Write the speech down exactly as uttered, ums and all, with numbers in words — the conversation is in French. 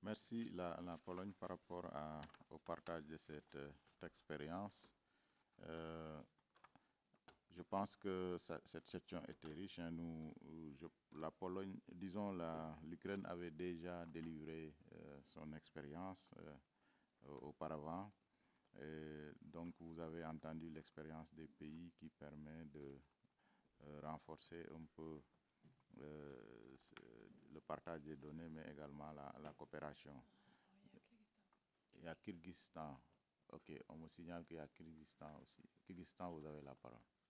Merci la, la Pologne par rapport à, au partage de cette, euh, expérience. Euh, je pense que ça- cette session était riche, hein. Nous, je- la Pologne, disons, la, l'Ukraine avait déjà délivré euh, son expérience euh, auparavant. Et donc, vous avez entendu l'expérience des pays qui permet de euh, renforcer un peu euh, le partage des données, mais également la, la coopération. Il y a Kyrgyzstan. Ok, on me signale qu'il y a Kyrgyzstan aussi. Kyrgyzstan, vous avez la parole.